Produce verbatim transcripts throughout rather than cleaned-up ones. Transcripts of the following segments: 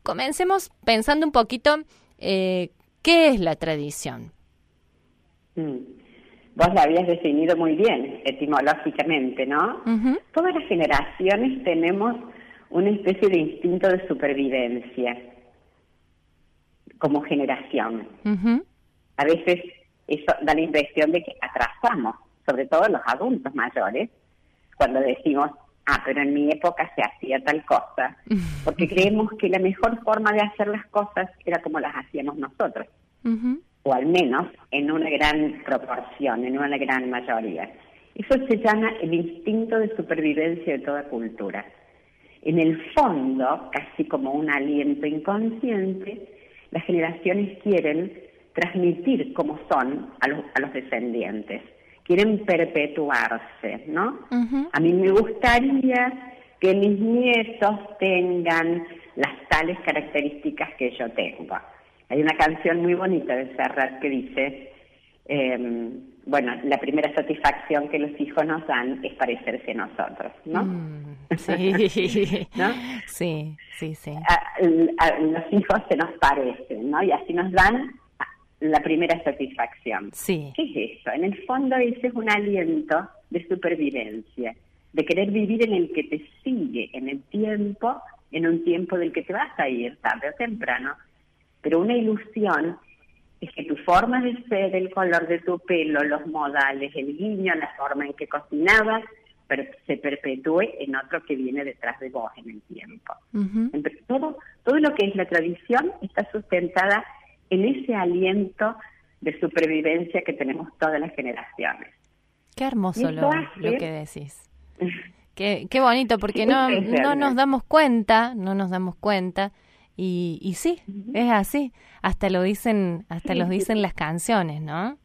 comencemos pensando un poquito eh, qué es la tradición. Mm. Vos la habías definido muy bien, etimológicamente, ¿no? Uh-huh. Todas las generaciones tenemos una especie de instinto de supervivencia como generación. Uh-huh. A veces eso da la impresión de que atrasamos, sobre todo los adultos mayores, cuando decimos, ah, pero en mi época se hacía tal cosa, porque creemos que la mejor forma de hacer las cosas era como las hacíamos nosotros, uh-huh. o al menos en una gran proporción, en una gran mayoría. Eso se llama el instinto de supervivencia de toda cultura. En el fondo, casi como un aliento inconsciente, las generaciones quieren transmitir como son a los, a los descendientes. Quieren perpetuarse, ¿no? Uh-huh. A mí me gustaría que mis nietos tengan las tales características que yo tengo. Hay una canción muy bonita de Serrat que dice, eh, bueno, la primera satisfacción que los hijos nos dan es parecerse a nosotros, ¿no? Mm, sí, ¿no? sí, sí, sí. A, a, los hijos se nos parecen, ¿no? Y así nos dan la primera satisfacción. Sí. ¿Qué es eso? En el fondo ese es un aliento de supervivencia, de querer vivir en el que te sigue, en el tiempo, en un tiempo del que te vas a ir, tarde o temprano. Pero una ilusión es que tu forma de ser, el color de tu pelo, los modales, el guiño, la forma en que cocinabas, pero se perpetúe en otro que viene detrás de vos en el tiempo. Uh-huh. Entonces, todo, todo lo que es la tradición está sustentada en ese aliento de supervivencia que tenemos todas las generaciones. Qué hermoso lo, hace... lo que decís. Qué, qué bonito, porque no, no nos damos cuenta, no nos damos cuenta. Y, y sí, uh-huh. es así. Hasta lo dicen, hasta sí, los dicen sí. las canciones, ¿no?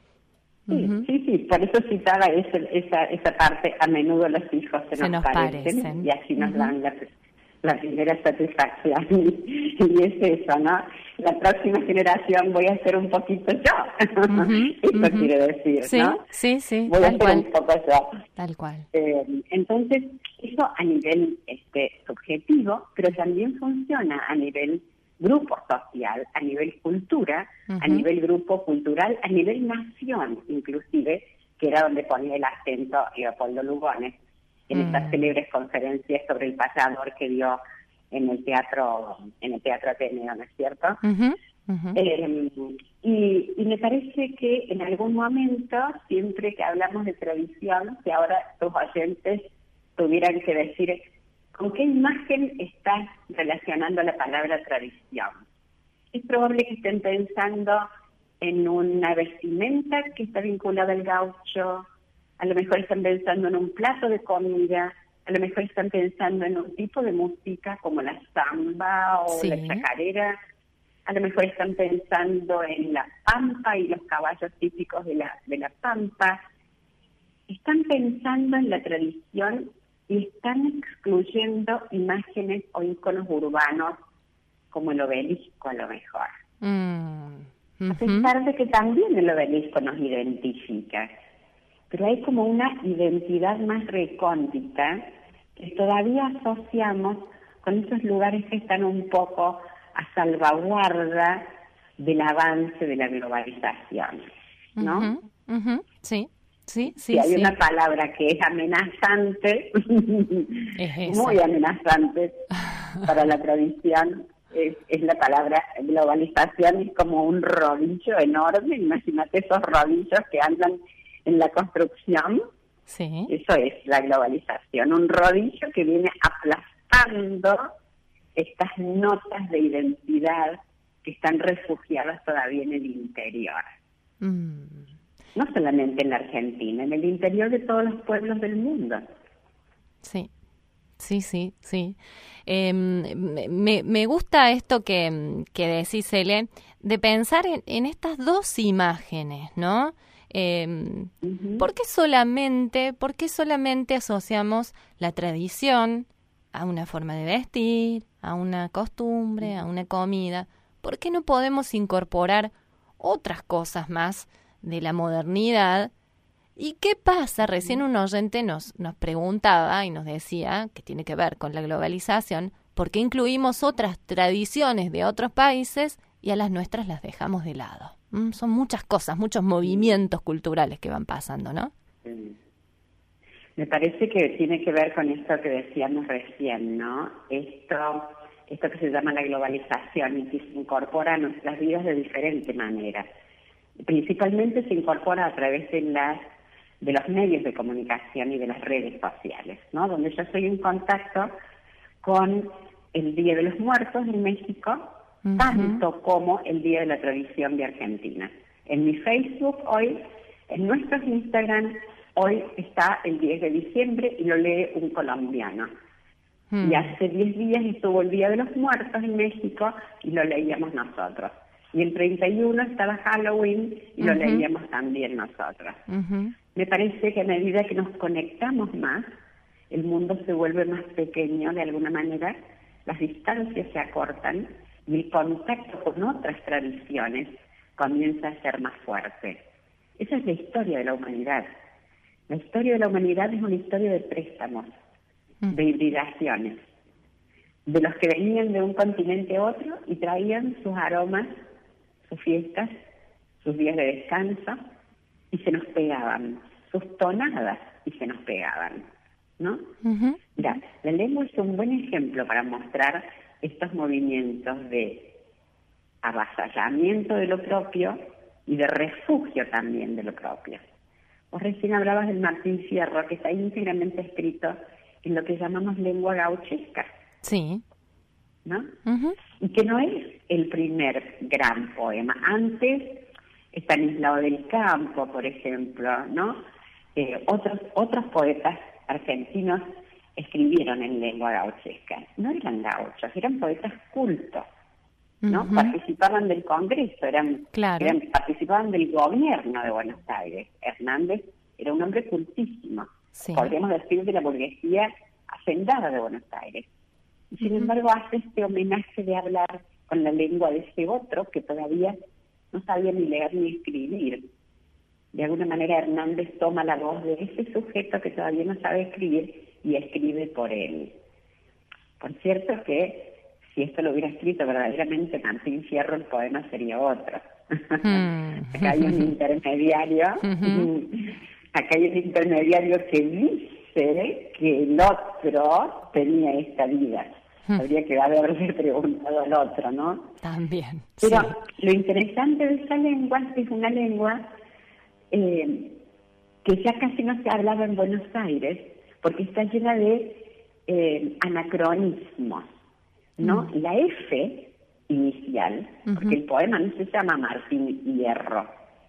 Sí, uh-huh. sí, sí. Por eso citaba ese, esa esa parte. A menudo los hijos se, se nos, nos parecen, parecen y así nos uh-huh. dan la, la primera satisfacción. Y, y es eso, ¿no? La próxima generación voy a ser un poquito yo. Uh-huh. Eso uh-huh. quiere decir, sí, ¿no? Sí, sí, voy tal a ser cual. un poco yo. Tal cual. Eh, entonces, eso a nivel este, subjetivo, pero también funciona a nivel grupo social, a nivel cultura, uh-huh. a nivel grupo cultural, a nivel nación, inclusive, que era donde ponía el acento Leopoldo Lugones, en uh-huh. estas célebres conferencias sobre el payador que dio en el teatro, en el teatro Ateneo, ¿no es cierto? Uh-huh. Uh-huh. Eh, y, y me parece que en algún momento, siempre que hablamos de tradición, que ahora tus oyentes tuvieran que decir con qué imagen estás relacionando la palabra tradición. Es probable que estén pensando en una vestimenta que está vinculada al gaucho, a lo mejor están pensando en un plato de comida, a lo mejor están pensando en un tipo de música como la samba o sí. la chacarera, a lo mejor están pensando en la pampa y los caballos típicos de la, de la pampa. Están pensando en la tradición y están excluyendo imágenes o íconos urbanos como el obelisco a lo mejor. Mm. Uh-huh. A pesar de que también el obelisco nos identifica. Pero hay como una identidad más recóndita que todavía asociamos con esos lugares que están un poco a salvaguarda del avance de la globalización, ¿no? Uh-huh. Uh-huh. Sí, sí, sí. Si hay sí. una palabra que es amenazante, es muy amenazante para la tradición, es, es la palabra globalización. Es como un rodillo enorme, imagínate esos rodillos que andan en la construcción. Sí. Eso es la globalización, un rodillo que viene aplastando estas notas de identidad que están refugiadas todavía en el interior. Mm. No solamente en la Argentina, en el interior de todos los pueblos del mundo. Sí, sí, sí, sí. Eh, me, me gusta esto que, que decís, Ele, de pensar en, en estas dos imágenes, ¿no? Eh, uh-huh. ¿Por qué solamente, por qué solamente asociamos la tradición a una forma de vestir, a una costumbre, a una comida? ¿Por qué no podemos incorporar otras cosas más de la modernidad? ¿Y qué pasa? Recién un oyente nos, nos preguntaba y nos decía, que tiene que ver con la globalización, ¿Por qué incluimos otras tradiciones de otros países y a las nuestras las dejamos de lado? ¿Mm? Son muchas cosas, muchos movimientos culturales que van pasando, ¿no? Sí. Me parece que tiene que ver con esto que decíamos recién, ¿no? Esto, esto que se llama la globalización y que se incorpora a nuestras vidas de diferente manera. Principalmente se incorpora a través de las de los medios de comunicación y de las redes sociales, ¿no? Donde yo estoy en contacto con el Día de los Muertos en México, uh-huh. tanto como el Día de la Tradición de Argentina. En mi Facebook hoy, en nuestros Instagram, hoy está el diez de diciembre y lo lee un colombiano. Hmm. Y hace diez días estuvo el Día de los Muertos en México y lo leíamos nosotros. Y el treinta y uno estaba Halloween y uh-huh. lo leíamos también nosotros. Uh-huh. Me parece que a medida que nos conectamos más, el mundo se vuelve más pequeño de alguna manera, las distancias se acortan y el contacto con otras tradiciones comienza a ser más fuerte. Esa es la historia de la humanidad. La historia de la humanidad es una historia de préstamos, de hibridaciones, de los que venían de un continente a otro y traían sus aromas, sus fiestas, sus días de descanso, y se nos pegaban, sus tonadas, y se nos pegaban, ¿no? Uh-huh. Mira, la lengua es un buen ejemplo para mostrar estos movimientos de avasallamiento de lo propio y de refugio también de lo propio. Vos recién hablabas del Martín Fierro, que está íntegramente escrito en lo que llamamos lengua gauchesca. Sí. ¿No? Uh-huh. Y que no es el primer gran poema. Antes, Estanislao del Campo, por ejemplo, ¿no? Eh, otros, otros poetas argentinos escribieron en lengua gauchesca. No eran gauchos, eran poetas cultos, ¿no? Uh-huh. Participaban del Congreso, eran, claro. eran participaban del gobierno de Buenos Aires. Hernández era un hombre cultísimo, sí. podríamos decir de la burguesía hacendada de Buenos Aires. Y sin uh-huh. embargo hace este homenaje de hablar con la lengua de ese otro que todavía no sabía ni leer ni escribir. De alguna manera Hernández toma la voz de ese sujeto que todavía no sabe escribir y escribe por él. Por cierto que si esto lo hubiera escrito verdaderamente Martín Fierro, el poema sería otro. Mm. Acá hay un intermediario, uh-huh. acá hay un intermediario que dice que el otro tenía esta vida. Uh-huh. Habría que haberle preguntado al otro, ¿no? También. Pero sí. lo interesante de esta lengua es que es una lengua eh, que ya casi no se hablaba en Buenos Aires, porque está llena de eh, anacronismos, ¿no? Mm. La F inicial, uh-huh. porque el poema no se llama Martín Hierro.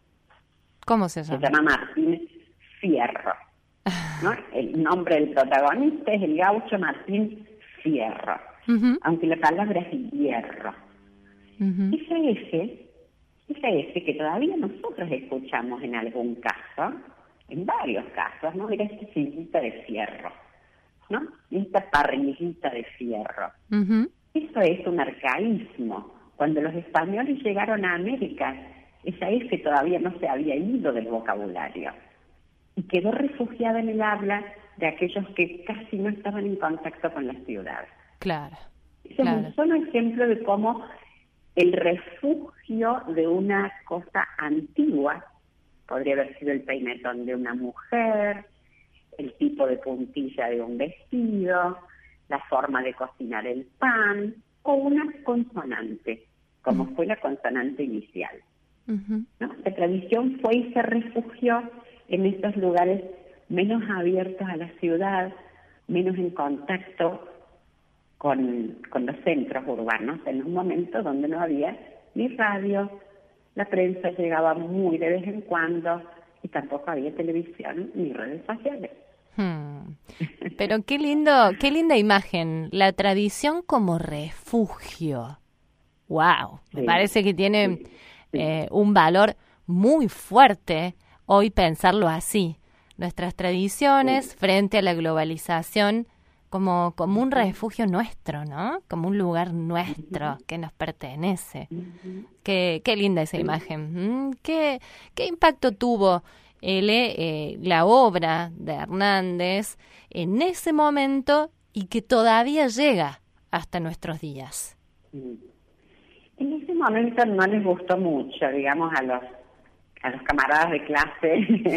¿Cómo se llama? Se llama Martín Fierro, ¿no? El nombre del protagonista es el gaucho Martín Fierro, uh-huh. aunque la palabra es hierro. Uh-huh. Esa F, esa F que todavía nosotros escuchamos en algún caso, en varios casos, ¿no? Era esta sillita de fierro, ¿no? Y esta parrillita de fierro. Uh-huh. Eso es un arcaísmo. Cuando los españoles llegaron a América, esa F todavía no se había ido del vocabulario y quedó refugiada en el habla de aquellos que casi no estaban en contacto con la ciudad. Claro. Ese claro. es un solo ejemplo de cómo el refugio de una cosa antigua podría haber sido el peinetón de una mujer, el tipo de puntilla de un vestido, la forma de cocinar el pan, o una consonante, como uh-huh. fue la consonante inicial. Uh-huh. ¿No? La tradición fue y se refugió en estos lugares menos abiertos a la ciudad, menos en contacto con, con los centros urbanos, en un momento donde no había ni radio, la prensa llegaba muy de vez en cuando y tampoco había televisión ni redes sociales. Hmm. Pero qué lindo, qué linda imagen, la tradición como refugio. Wow, me sí, parece que tiene sí, sí. Eh, un valor muy fuerte hoy pensarlo así. Nuestras tradiciones sí. frente a la globalización como, como un refugio nuestro, ¿no? Como un lugar nuestro uh-huh. que nos pertenece. Uh-huh. Qué, qué linda esa sí. imagen. ¿Qué, qué impacto tuvo Ele, eh, la obra de Hernández en ese momento y que todavía llega hasta nuestros días. En ese momento no les gustó mucho, digamos, a los a los camaradas de clase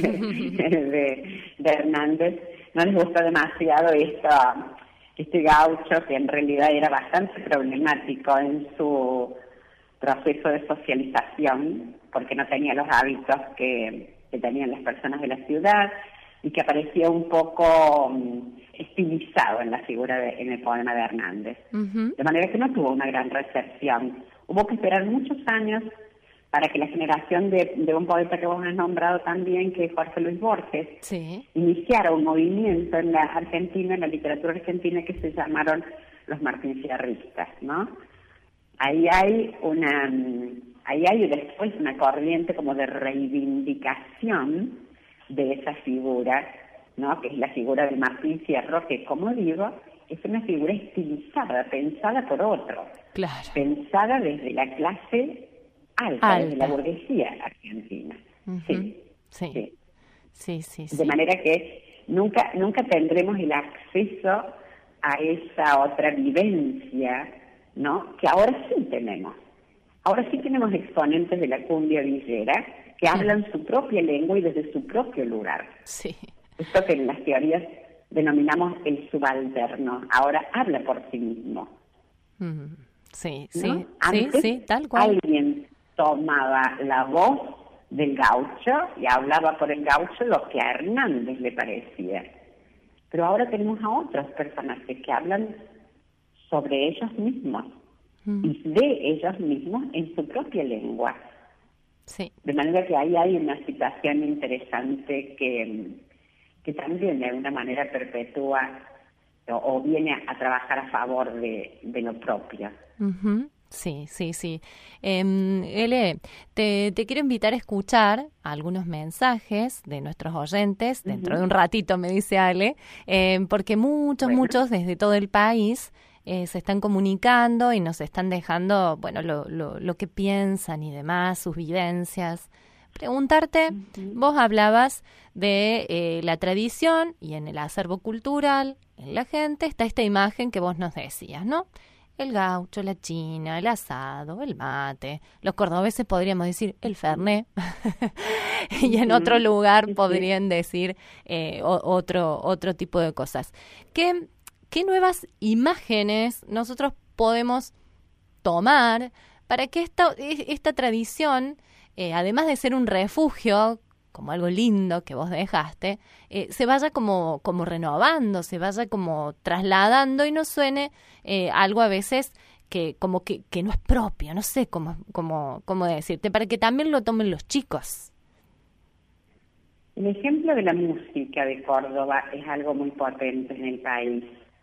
de, de Hernández, no les gustó demasiado esta, este gaucho que en realidad era bastante problemático en su proceso de socialización, porque no tenía los hábitos que, que tenían las personas de la ciudad y que aparecía un poco um, estilizado en la figura, de, en el poema de Hernández. Uh-huh. De manera que no tuvo una gran recepción. Hubo que esperar muchos años para que la generación de, de un poeta que vos has nombrado también, que es Jorge Luis Borges, sí, iniciara un movimiento en la Argentina, en la literatura argentina, que se llamaron los martinsierristas, ¿no? Ahí hay una, ahí hay después una corriente como de reivindicación de esa figura, ¿no? Que es la figura de Martín Fierro, que, como digo, es una figura estilizada, pensada por otro, claro, pensada desde la clase alta, alta. Desde la burguesía argentina. Uh-huh. Sí, sí, sí, sí, sí, sí. De manera que nunca, nunca tendremos el acceso a esa otra vivencia, ¿no? Que ahora sí tenemos. Ahora sí tenemos exponentes de la cumbia villera que sí. hablan su propia lengua y desde su propio lugar. Sí. Esto que en las teorías denominamos el subalterno, ahora habla por sí mismo. Mm, sí, sí, ¿no? Antes, sí, sí, tal cual. Alguien tomaba la voz del gaucho y hablaba por el gaucho lo que a Hernández le parecía. Pero ahora tenemos a otros personajes que hablan sobre ellos mismos mm. y de ellos mismos en su propia lengua. Sí. De manera que ahí hay una situación interesante que, que también de alguna manera perpetúa o, o viene a, a trabajar a favor de, de lo propio. Uh-huh. Sí, sí, sí. Eh, Ele, te, te quiero invitar a escuchar algunos mensajes de nuestros oyentes, uh-huh. dentro de un ratito me dice Ale, eh, porque muchos, bueno. muchos desde todo el país eh, se están comunicando y nos están dejando, bueno, lo, lo, lo que piensan y demás, sus vivencias. Preguntarte, uh-huh. vos hablabas de eh, la tradición y en el acervo cultural, en la gente, está esta imagen que vos nos decías, ¿no? El gaucho, la china, el asado, el mate. Los cordobeses podríamos decir el fernet. Y en otro lugar podrían decir eh, o, otro otro tipo de cosas. ¿Qué, ¿Qué nuevas imágenes nosotros podemos tomar para que esta, esta tradición, eh, además de ser un refugio, como algo lindo que vos dejaste, eh, se vaya como, como renovando, se vaya como trasladando y no suene eh, algo a veces que como que, que no es propio, no sé cómo, cómo, cómo decirte, para que también lo tomen los chicos? El ejemplo de la música de Córdoba es algo muy potente en el país,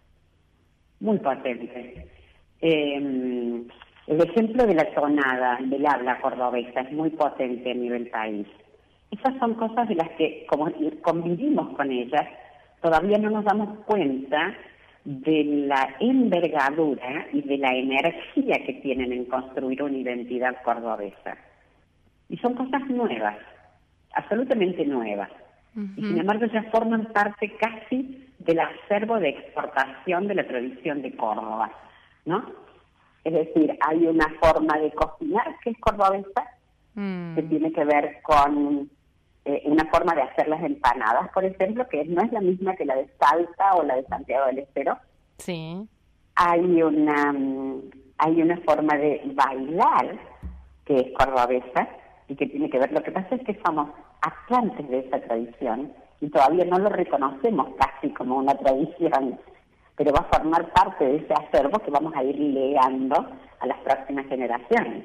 muy potente. Eh, el ejemplo de la tonada, del habla cordobesa, es muy potente a nivel país. Esas son cosas de las que, como convivimos con ellas, todavía no nos damos cuenta de la envergadura y de la energía que tienen en construir una identidad cordobesa. Y son cosas nuevas, absolutamente nuevas. Uh-huh. Y sin embargo ya forman parte casi del acervo de exportación de la tradición de Córdoba, ¿no? Es decir, hay una forma de cocinar que es cordobesa, mm. que tiene que ver con eh, una forma de hacer las empanadas, por ejemplo, que no es la misma que la de Salta o la de Santiago del Estero. Sí. Hay una, hay una forma de bailar que es cordobesa y que tiene que ver, lo que pasa es que somos atlantes de esa tradición y todavía no lo reconocemos casi como una tradición, pero va a formar parte de ese acervo que vamos a ir legando a las próximas generaciones.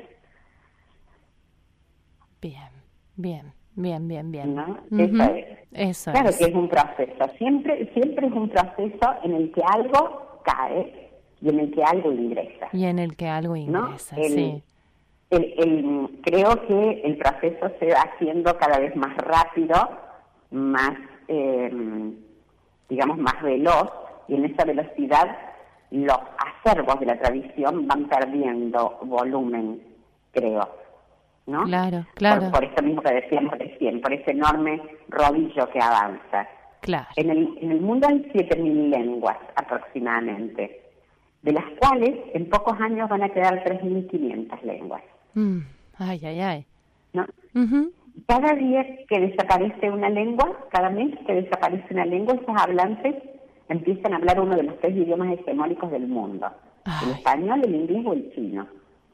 Bien, bien, bien, bien, bien. ¿No? Uh-huh. Eso es. Eso claro es. que es un proceso, siempre, siempre es un proceso en el que algo cae y en el que algo ingresa. Y en el que algo ingresa, ¿no? el, sí. El, el, creo que el proceso se va haciendo cada vez más rápido, más, eh, digamos, más veloz, y en esa velocidad los acervos de la tradición van perdiendo volumen, creo, ¿no? Claro, claro. Por, por esto mismo que decíamos recién, por ese enorme rodillo que avanza. Claro. En el, en el mundo hay siete mil lenguas aproximadamente, de las cuales en pocos años van a quedar tres mil quinientas lenguas. Mm. Ay, ay, ay. ¿No? Uh-huh. Cada día que desaparece una lengua, cada mes que desaparece una lengua, esos hablantes empiezan a hablar uno de los tres idiomas hegemónicos del mundo. Ay. El español, el inglés o el chino.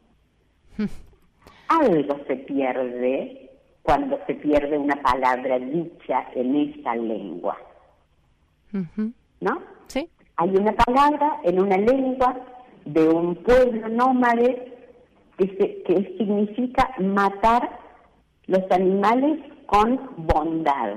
Algo se pierde cuando se pierde una palabra dicha en esa lengua. Uh-huh. ¿No? Sí. Hay una palabra en una lengua de un pueblo nómade que, se, que significa matar los animales con bondad.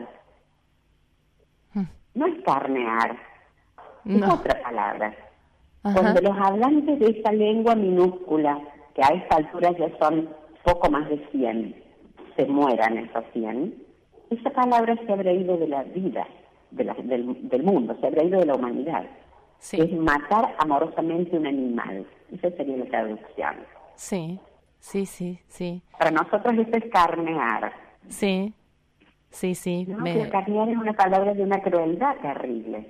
Uh-huh. No es carnear, no. Es otra palabra. Uh-huh. Cuando los hablantes de esa lengua minúscula, que a esta altura ya son poco más de cien, se mueran esos cien, esa palabra se habrá ido de la vida, de la, del, del mundo, se habrá ido de la humanidad. Sí. Es matar amorosamente un animal. Esa sería la traducción. Sí, sí, sí, sí. Para nosotros eso es carnear. Sí, sí, sí. ¿No? Me... Pero carnear es una palabra de una crueldad terrible.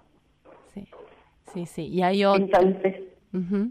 Sí, sí, sí. Y hay otro... Entonces, uh-huh.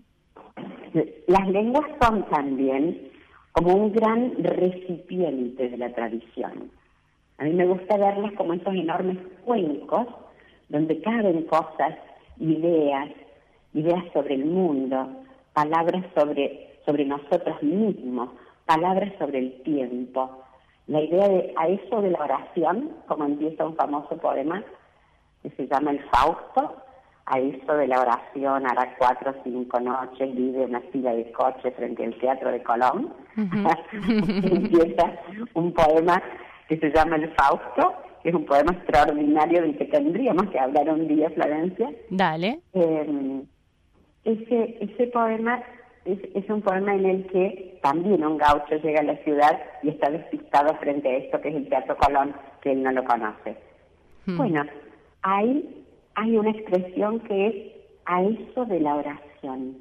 las lenguas son también como un gran recipiente de la tradición. A mí me gusta verlas como esos enormes cuencos donde caben cosas, ideas, ideas sobre el mundo, palabras sobre, sobre nosotros mismos, palabras sobre el tiempo. La idea de, a eso de la oración, como empieza un famoso poema que se llama El Fausto, a eso de la oración hará cuatro o cinco noches, vive una fila de coches frente al Teatro de Colón. Uh-huh. Empieza un poema que se llama El Fausto, que es un poema extraordinario del que tendríamos que hablar un día, Florencia. Dale. Eh, ese, ese poema es, es un poema en el que también un gaucho llega a la ciudad y está despistado frente a esto que es el Teatro Colón, que él no lo conoce. Hmm. Bueno, hay... hay una expresión que es a eso de la oración.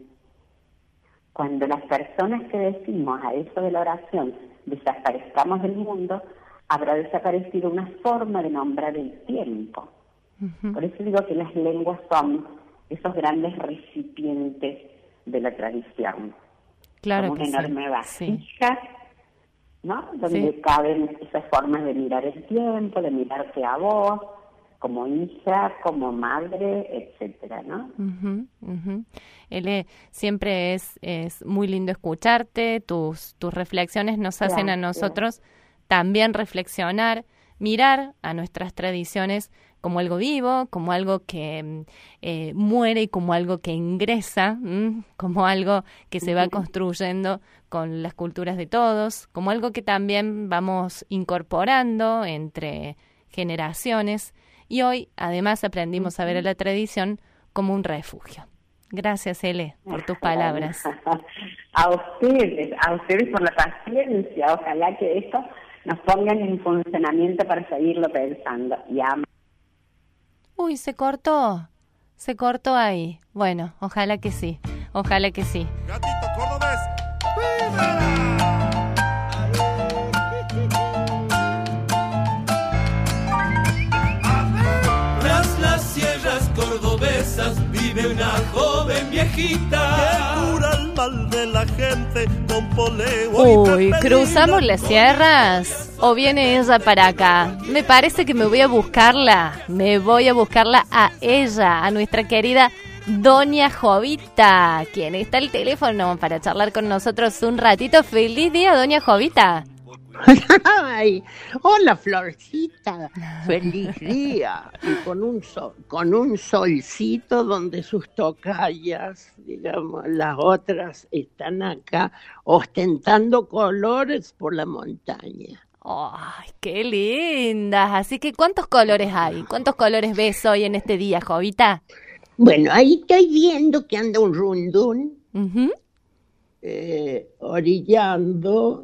Cuando las personas que decimos a eso de la oración desaparezcamos del mundo, habrá desaparecido una forma de nombrar el tiempo. Uh-huh. Por eso digo que las lenguas son esos grandes recipientes de la tradición. Claro, como una que enorme sí. vasija, sí. ¿no? Donde sí. caben esas formas de mirar el tiempo, de mirarte a vos, como hija, como madre, etcétera, ¿no? Uh-huh, uh-huh. Ele, siempre es, es muy lindo escucharte, tus, tus reflexiones nos hacen Gracias. a nosotros también reflexionar, mirar a nuestras tradiciones como algo vivo, como algo que eh, muere y como algo que ingresa, ¿m? como algo que se va construyendo con las culturas de todos, como algo que también vamos incorporando entre generaciones. Y hoy, además, aprendimos a ver a la tradición como un refugio. Gracias, Ele, por tus palabras. A ustedes, a ustedes por la paciencia. Ojalá que esto nos pongan en funcionamiento para seguirlo pensando. Y am- Uy, se cortó. Se cortó ahí. Bueno, ojalá que sí. Ojalá que sí. Gatito cordobés, ¡pídala! Cordobesas vive una joven viejita que cura el mal de la gente con poleo. Uy, ¿cruzamos las sierras? ¿O viene ella para acá? Me parece que me voy a buscarla. Me voy a buscarla a ella, a nuestra querida Doña Jovita, quien está al teléfono para charlar con nosotros un ratito. ¡Feliz día, Doña Jovita! Ay, hola Florcita, feliz día, y con un sol, con un solcito donde sus tocayas, digamos, las otras están acá ostentando colores por la montaña. ¡Ay, qué lindas! Así que, ¿cuántos colores hay? ¿Cuántos colores ves hoy en este día, Jovita? Bueno, ahí estoy viendo que anda un rundún, uh-huh. eh, orillando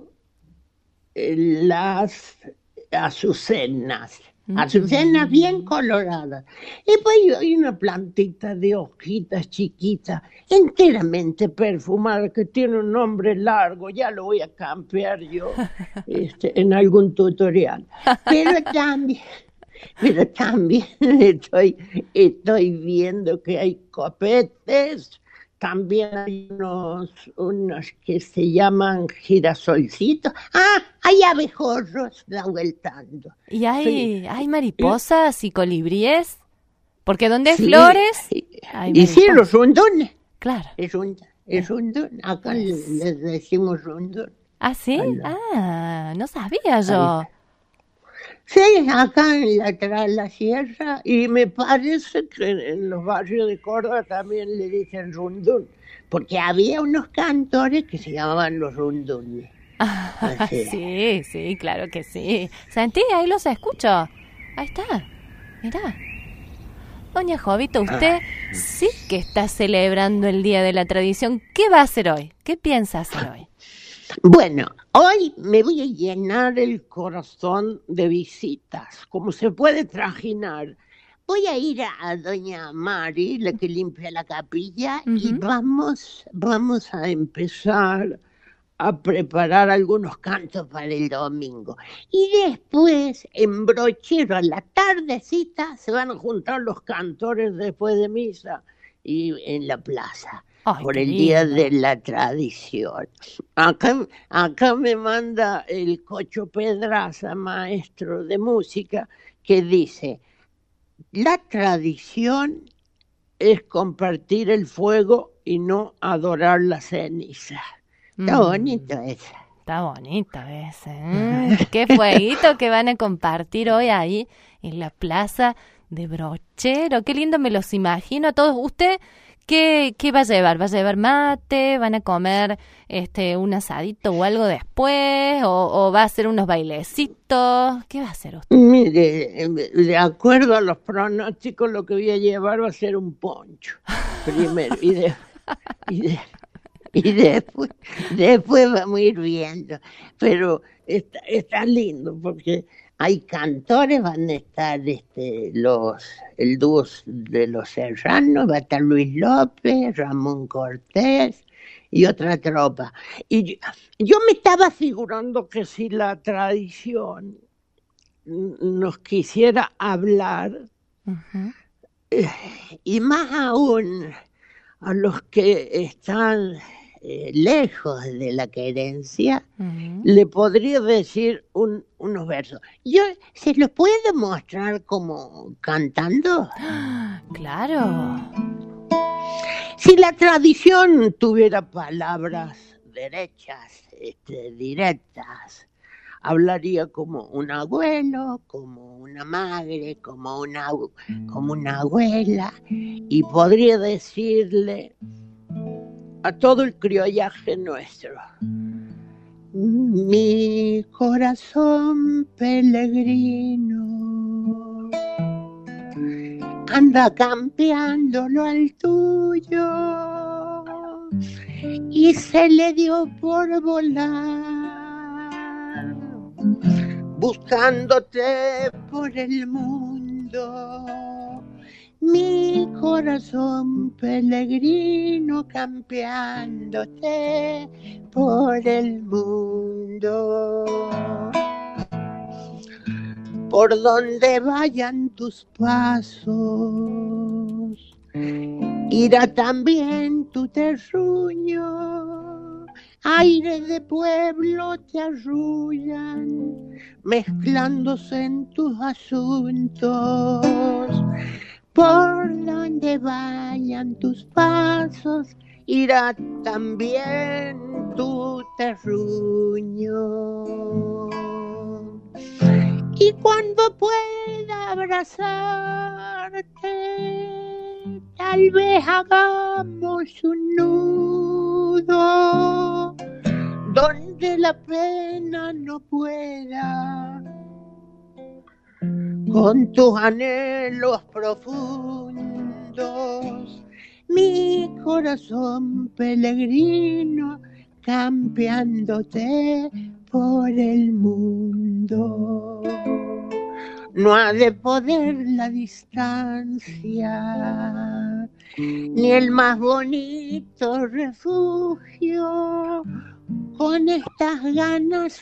las azucenas, uh-huh. azucenas bien coloradas. Y pues hay una plantita de hojitas chiquitas, enteramente perfumada, que tiene un nombre largo, ya lo voy a campear yo este, en algún tutorial. Pero también, pero también estoy, estoy viendo que hay copetes también hay unos, unos que se llaman girasolcitos. Ah, hay abejorros vueltando. ¿Y hay, Sí. hay mariposas y colibríes? Porque donde hay Sí. flores, hay Y sí, mariposas. los rundones. Claro. Es un, es rundón. Acá Es- les decimos rundón. ¿Ah, sí? Hola. Ah, no sabía yo. Sí, acá en la, tras la sierra, y me parece que en los barrios de Córdoba también le dicen rundún, porque había unos cantores que se llamaban los rundunes. Así. Sí, sí, claro que sí. Sentí, ahí los escucho. Ahí está. Mirá. Doña Jovita, usted sí que está celebrando el Día de la Tradición. ¿Qué va a hacer hoy? ¿Qué piensa hacer hoy? Bueno, hoy me voy a llenar el corazón de visitas, como se puede trajinar. Voy a ir a doña Mari, la que limpia la capilla, y Ujú. vamos, vamos a empezar a preparar algunos cantos para el domingo. Y después, en Brochero, a la tardecita, se van a juntar los cantores después de misa y en la plaza. Ay, Por qué el Día lindo. de la Tradición. Acá, acá me manda el Cocho Pedraza, maestro de música, que dice, la tradición es compartir el fuego y no adorar la ceniza. Está Mm, bonito eso. Está bonito ese. ¿eh? Qué fueguito que van a compartir hoy ahí en la plaza de Brochero. Qué lindo, me los imagino a todos. ¿Usted qué, qué va a llevar? ¿Va a llevar mate? ¿Van a comer este un asadito o algo después? ¿O, o va a hacer unos bailecitos? ¿Qué va a hacer usted? Mire, de acuerdo a los pronósticos, lo que voy a llevar va a ser un poncho primero y, de, y, de, y después, después vamos a ir viendo. Pero está, está lindo porque hay cantores, van a estar este, los, el dúo de los Serranos, va a estar Luis López, Ramón Cortés y otra tropa. Y yo, yo me estaba figurando que si la tradición nos quisiera hablar, Ujú. eh, y más aún a los que están eh, lejos de la querencia, Ujú. le podría decir un, unos versos. Yo se los puedo mostrar como cantando. Claro. Si la tradición tuviera palabras derechas, este, directas, hablaría como un abuelo, como una madre, como una, como una abuela, y podría decirle a todo el criollaje nuestro, mi corazón peregrino anda campeándolo al tuyo y se le dio por volar, buscándote por el mundo. Mi corazón peregrino campeándote por el mundo. Por donde vayan tus pasos, irá también tu terruño. Aires de pueblo te arrullan, mezclándose en tus asuntos. Por donde vayan tus pasos, irá también tu terruño. Y cuando pueda abrazarte, tal vez hagamos un nudo donde la pena no pueda con tus anhelos profundos. Mi corazón peregrino campeándote por el mundo. No ha de poder la distancia, ni el más bonito refugio, con estas ganas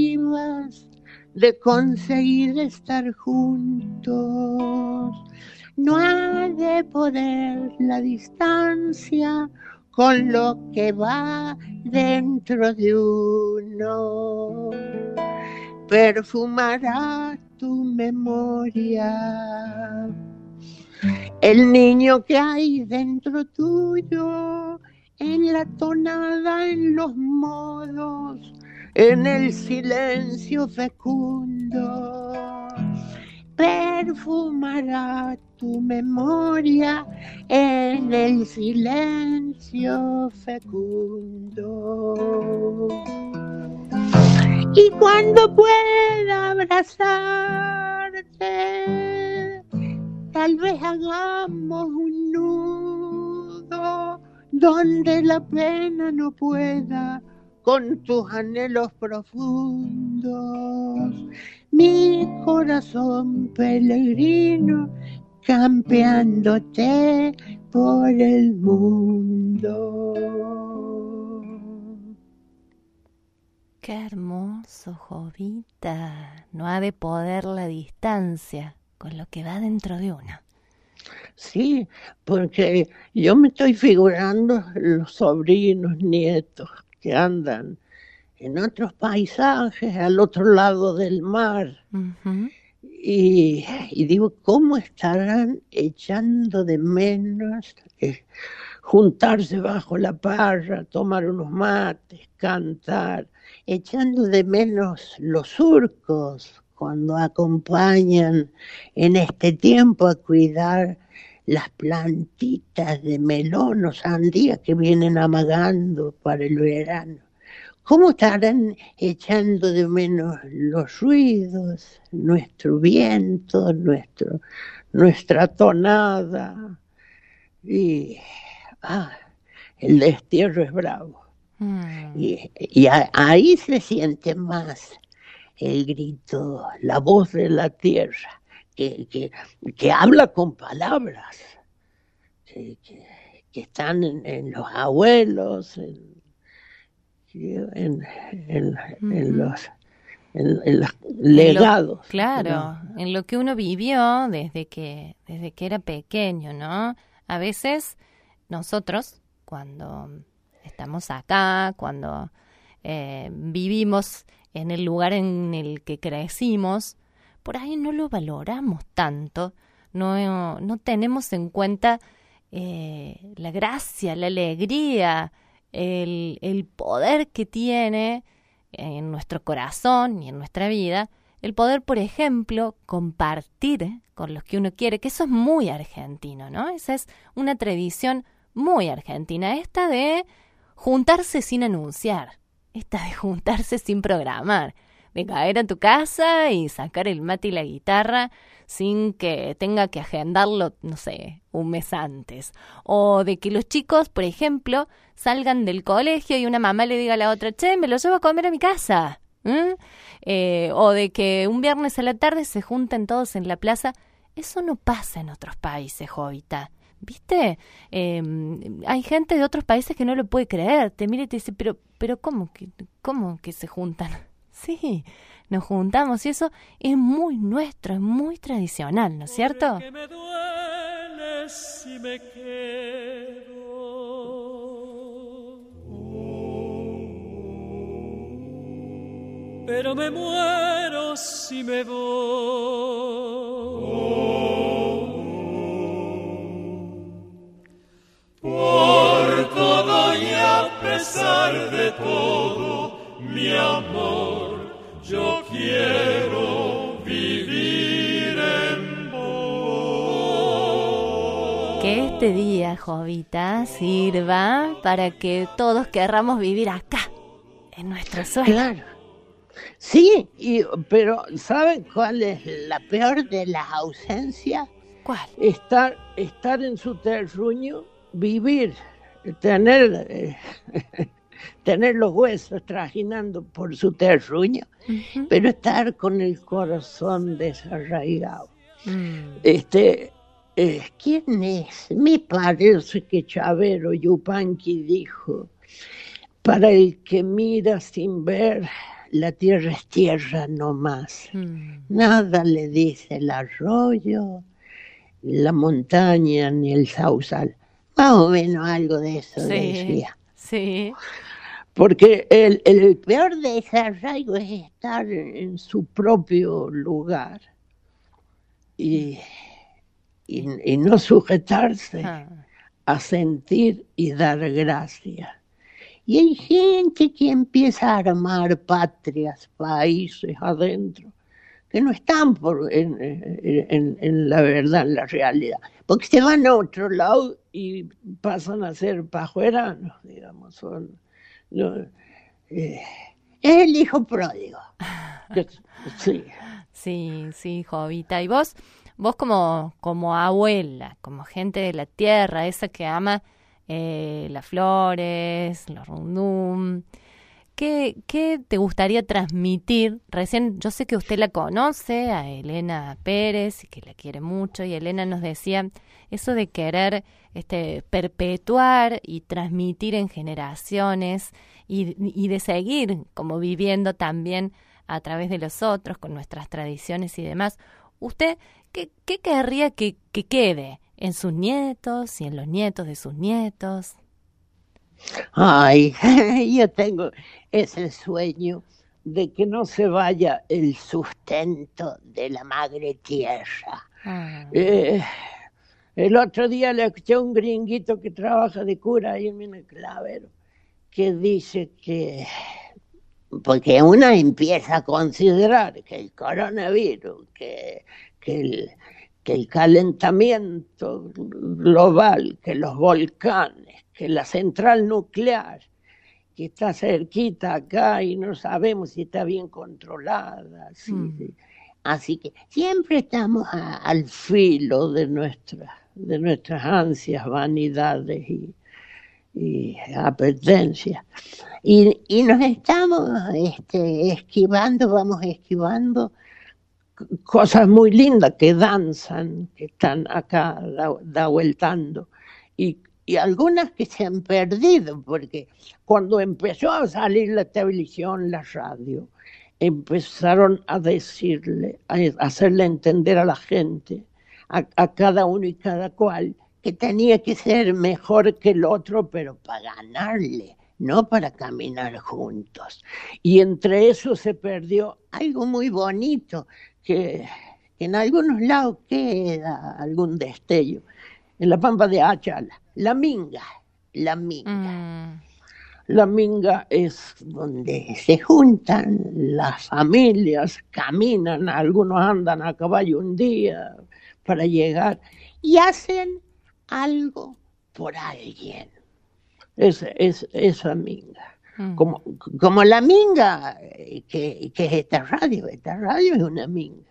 furtivas de conseguir estar juntos. no ha de poder la distancia con lo que va dentro de uno. Perfumará tu memoria el niño que hay dentro tuyo, en la tonada, en los modos, en el silencio fecundo. Perfumará tu memoria en el silencio fecundo. Y cuando pueda abrazarte, tal vez hagamos un nudo donde la pena no pueda con tus anhelos profundos. Mi corazón peregrino campeándote por el mundo. Qué hermoso, Jovita. No ha de poder la distancia con lo que va dentro de uno. Sí, porque yo me estoy figurando los sobrinos, nietos que andan en otros paisajes, al otro lado del mar. Uh-huh. Y, y digo, ¿cómo estarán echando de menos eh, juntarse bajo la parra, tomar unos mates, cantar, echando de menos los surcos cuando acompañan en este tiempo a cuidar las plantitas de melón o sandía que vienen amagando para el verano? ¿Cómo estarán echando de menos los ruidos, nuestro viento, nuestro, nuestra tonada? Y ah, el destierro es bravo. Mm. Y, y a, ahí se siente más el grito, la voz de la tierra, que, que, que habla con palabras, que, que, que están en, en los abuelos, en, en, en, uh-huh. en los en, en los legados. En lo, claro, ¿no? En lo que uno vivió desde que, desde que era pequeño, ¿no? A veces nosotros, cuando estamos acá, cuando eh, vivimos en el lugar en el que crecimos, por ahí no lo valoramos tanto, no, no tenemos en cuenta eh, la gracia, la alegría, el, el poder que tiene en nuestro corazón y en nuestra vida, el poder, por ejemplo, compartir con los que uno quiere, que eso es muy argentino, ¿no? Esa es una tradición muy argentina, esta de juntarse sin anunciar, esta de juntarse sin programar, de caer a tu casa y sacar el mate y la guitarra sin que tenga que agendarlo, no sé, un mes antes. O de que los chicos, por ejemplo, salgan del colegio y una mamá le diga a la otra, che, me lo llevo a comer a mi casa. ¿Mm? Eh, o de que un viernes a la tarde se junten todos en la plaza. Eso no pasa en otros países, Jovita. ¿Viste? Eh, hay gente de otros países que no lo puede creer. Te mira y te dice, pero, pero ¿cómo que, cómo que se juntan? Sí, nos juntamos y eso es muy nuestro, es muy tradicional, ¿no es cierto? Que me duele si me quedo. Pero me muero si me voy. Por todo y a pesar de todo, mi amor, yo quiero vivir en vos. Que este día, Jovita, sirva para que todos querramos vivir acá, en nuestro suelo. Claro. Sí, y, pero ¿saben cuál es la peor de las ausencias? ¿Cuál? Estar, estar en su terruño, vivir, tener... Eh, tener los huesos trajinando por su terruño, uh-huh. pero estar con el corazón desarraigado. Mm. Este, eh, ¿quién es? Me parece que Chavero Yupanqui dijo, para el que mira sin ver, la tierra es tierra no más. Mm. Nada le dice el arroyo, la montaña ni el sausal. Más o menos algo de eso Sí, decía. sí. Porque el, el peor desarraigo es estar en su propio lugar y, y, y no sujetarse Ah. a sentir y dar gracias. Y hay gente que empieza a armar patrias, países adentro, que no están por, en, en, en la verdad, en la realidad, porque se van a otro lado y pasan a ser pajueranos, digamos. Son, no, eh, es el hijo pródigo. Sí. Sí, sí, Jovita. Y vos, vos como, como abuela, como gente de la tierra, esa que ama eh, las flores, los rundum, ¿qué, ¿qué te gustaría transmitir? Recién, yo sé que usted la conoce, a Elena Pérez, y que la quiere mucho, y Elena nos decía eso de querer este, perpetuar y transmitir en generaciones y, y de seguir como viviendo también a través de los otros, con nuestras tradiciones y demás. ¿Usted qué, qué querría que, que quede en sus nietos y en los nietos de sus nietos? Ay, yo tengo ese sueño de que no se vaya el sustento de la madre tierra. Ah. Eh, el otro día le escuché a un gringuito que trabaja de cura ahí en Minaclavero, que dice que, porque uno empieza a considerar que el coronavirus, que, que, el, que el calentamiento global, que los volcanes, que la central nuclear, que está cerquita acá y no sabemos si está bien controlada. ¿Sí? Mm. Así que siempre estamos a, al filo de, nuestra, de nuestras ansias, vanidades y, y apetencias. Y, y nos estamos este, esquivando, vamos esquivando cosas muy lindas que danzan, que están acá da, da vueltando. Y Y algunas que se han perdido, porque cuando empezó a salir la televisión, la radio, empezaron a decirle, a hacerle entender a la gente, a, a cada uno y cada cual, que tenía que ser mejor que el otro, pero para ganarle, no para caminar juntos. Y entre eso se perdió algo muy bonito, que, que en algunos lados queda algún destello. En la Pampa de Achala, la minga, la minga. Mm. La minga es donde se juntan las familias, caminan, algunos andan a caballo un día para llegar y hacen algo por alguien. Es, es, esa minga. Mm. Como, como la minga que, que es esta radio, esta radio es una minga,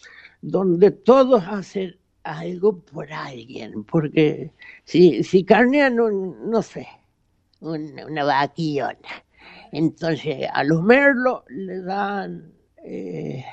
donde todos hacen algo por alguien, porque si, si carnean un, no sé, un, una vaquillona, entonces a los merlos le dan eh,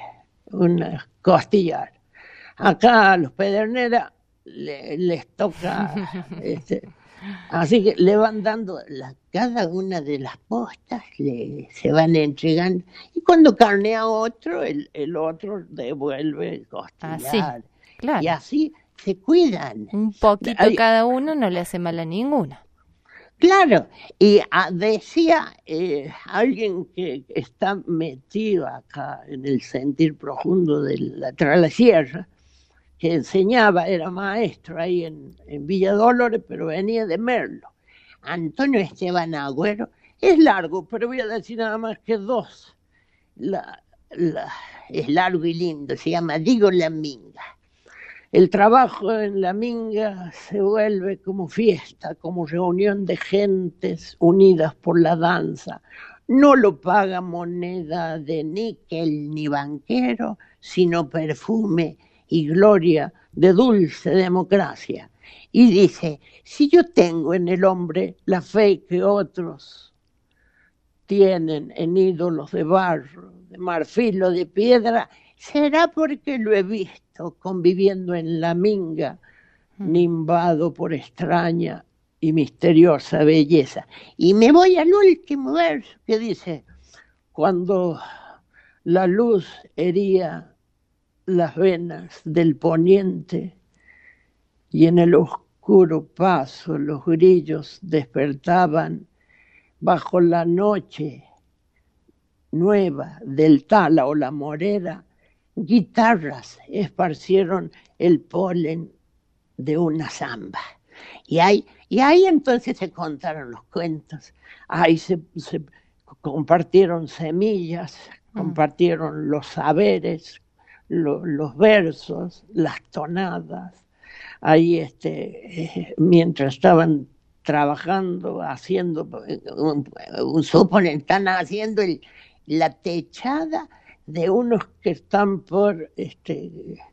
una costillar, acá a los pederneras le, les toca, este, así que le van dando la, cada una de las postas, le, se van entregando, y cuando carnea otro, el, el otro devuelve el costillar. Ah, sí. Claro. Y así se cuidan. Un poquito Hay, cada uno no le hace mal a ninguno. Claro, y a, decía eh, alguien que está metido acá en el sentir profundo de la Tralasierra, que enseñaba, era maestro ahí en, en Villa Dolores, pero venía de Merlo. Antonio Esteban Agüero, es largo, pero voy a decir nada más que dos. La, la, es largo y lindo, se llama Digo la Minga. El trabajo en la minga se vuelve como fiesta, como reunión de gentes unidas por la danza. No lo paga moneda de níquel ni banquero, sino perfume y gloria de dulce democracia. Y dice, si yo tengo en el hombre la fe que otros tienen en ídolos de barro, de marfil o de piedra, será porque lo he visto conviviendo en la minga, nimbado por extraña y misteriosa belleza. Y me voy al último verso que dice, cuando la luz hería las venas del poniente, y en el oscuro paso los grillos despertaban bajo la noche nueva del tala o la morera, guitarras esparcieron el polen de una zamba. Y ahí, y ahí entonces se contaron los cuentos, ahí se, se compartieron semillas, mm. compartieron los saberes, lo, los versos, las tonadas. Ahí este, eh, mientras estaban trabajando, haciendo, un, un, suponen, están haciendo el, la techada de unos que están por este,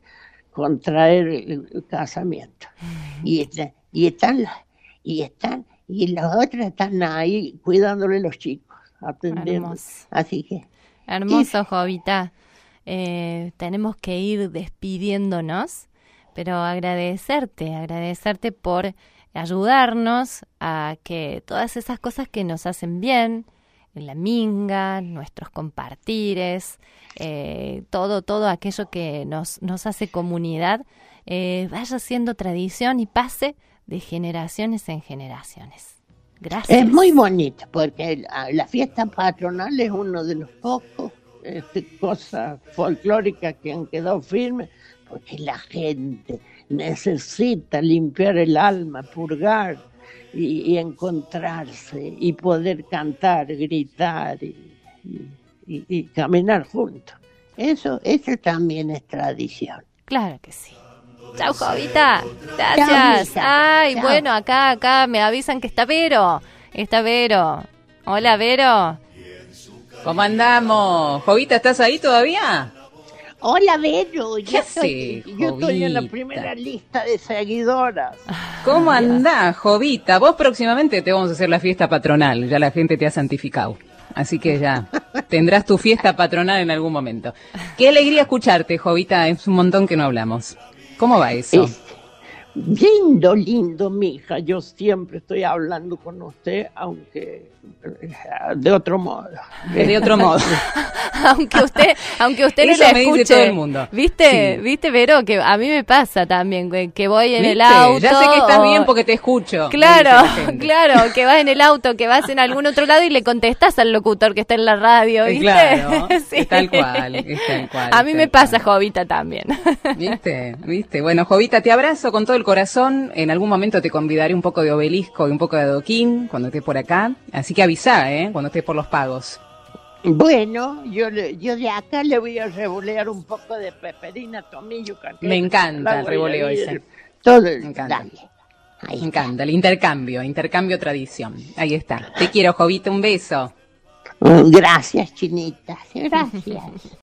contraer el, el casamiento. Y, está, y están y están y las otras están ahí cuidándole a los chicos, atendiendo. Hermoso. Así que hermoso, y, Jovita. Eh, tenemos que ir despidiéndonos, pero agradecerte, agradecerte por ayudarnos a que todas esas cosas que nos hacen bien, la minga, nuestros compartires, eh, todo, todo aquello que nos, nos hace comunidad, eh, vaya siendo tradición y pase de generaciones en generaciones. Gracias. Es muy bonito, porque la, la fiesta patronal es uno de los pocos este, cosas folclóricas que han quedado firmes, porque la gente necesita limpiar el alma, purgar y, y encontrarse y poder cantar, gritar y, y, y, y caminar juntos. Eso, eso también es tradición. Claro que sí. Chau, Jovita. Gracias. Chau, Ay, Chau. Bueno, acá, acá me avisan que está Vero. Está Vero. Hola, Vero. ¿Cómo andamos? Jovita, ¿estás ahí todavía? Hola, Vero. ¿Qué haces, Yo estoy en la primera lista de seguidoras. ¿Cómo andás, Jovita? Vos próximamente te vamos a hacer la fiesta patronal. Ya la gente te ha santificado. Así que ya tendrás tu fiesta patronal en algún momento. Qué alegría escucharte, Jovita. Es un montón que no hablamos. ¿Cómo va eso? Es lindo, lindo, mija. Yo siempre estoy hablando con usted, aunque de otro modo. De otro modo. aunque usted, aunque usted no le escuche. Todo el mundo. ¿Viste, sí. viste, Vero? Que a mí me pasa también, que voy en ¿Viste? el auto. Ya sé que estás o... bien porque te escucho. Claro, claro, que vas en el auto, que vas en algún otro lado y le contestás al locutor que está en la radio, ¿viste? Claro, sí. es tal cual, es tal cual. A mí me pasa, Jovita, también. ¿Viste? ¿Viste? Bueno, Jovita, te abrazo con todo el corazón. En algún momento te convidaré un poco de Obelisco y un poco de Adoquín cuando estés por acá. Así que avisá, ¿eh? Cuando estés por los pagos. Bueno, yo le, yo de acá le voy a revolear un poco de peperina, tomillo, canela. Me encanta el revoleo ese. Todo, me encanta. Dale. Ahí me encanta, el intercambio, intercambio tradición. Ahí está. Te quiero, Jovita, un beso. Gracias, chinitas, gracias.